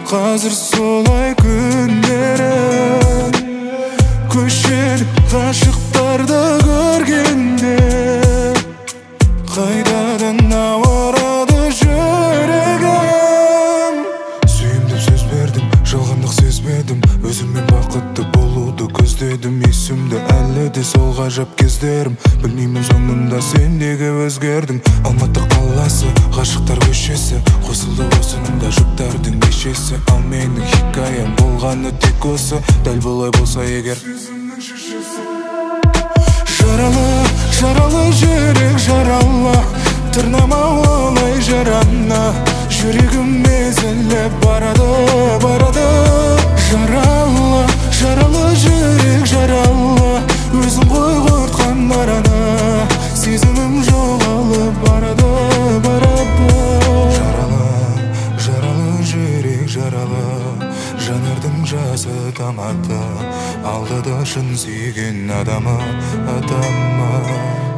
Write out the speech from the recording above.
Қазір солай күндерім, көшелік ғашықтарды көргенде қайтадан ауырады жүрегім. Сүйімді сөз бердім, жалғандық сезбедім, өзіммен бақытты болуды көздедім. Есімді әлі де сол ғажап кездерім, білмеймін соңында сендегі өзгердің. Алматы қаласы, ғашықтар көшесі, қосылды осынымда жұптардың кешесі. Ал менің хикаям болғаны тек осы, дәл болай болса егер. Жаралы, жаралы жүрек жаралы, тырнама олай жараны, жүрегім езіліп барады, барады. Жаралы, жаралы жүрек жаралы, өзің ғой құртқан араны, сезімім жоғалып барады, барады. Жаралы, жаралы жүрек жаралы, жанардың жасы тамады, алдады шын сүйген адамы.